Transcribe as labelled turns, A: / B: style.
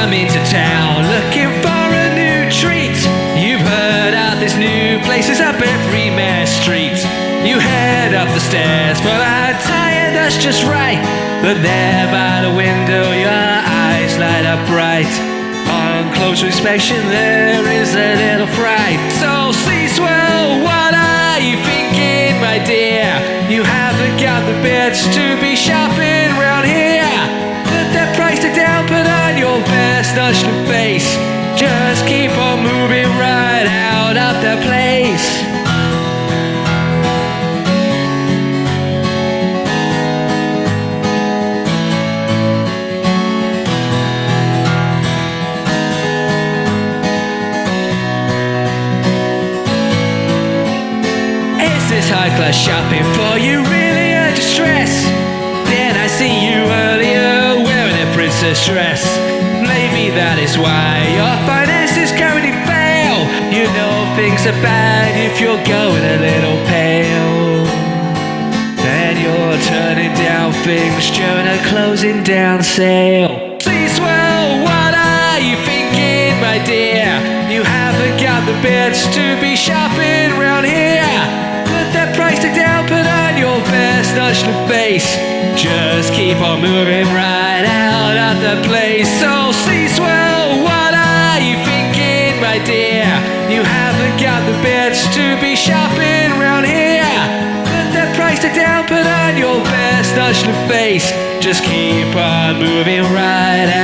A: come into town looking for a new treat. You've heard of this new place is up every Mass Street. You head up the stairs for a tire that's just right, but there by the window your eyes light up bright. On close inspection there is a little fright. So see swell, what are you thinking, my dear? You haven't got the bits to be shopping round here. Put that price tag down, put on your best nonchalant face. Just keep on moving right out of that place. High-class shopping for you really a distress? Did I see you earlier wearing a princess dress? Maybe that is why your finances currently fail. You know things are bad if you're going a little pale. And you're turning down things during a closing down sale. See swell, what are you thinking, my dear? You haven't got the bits to be shopping round here. That price tag down, put on your best nonchalant face. Just keep on moving right out of the place. So see swell, what are you thinking, my dear? You haven't got the bits to be shopping round here. Put that price tag down, put on your best nonchalant face. Just keep on moving right out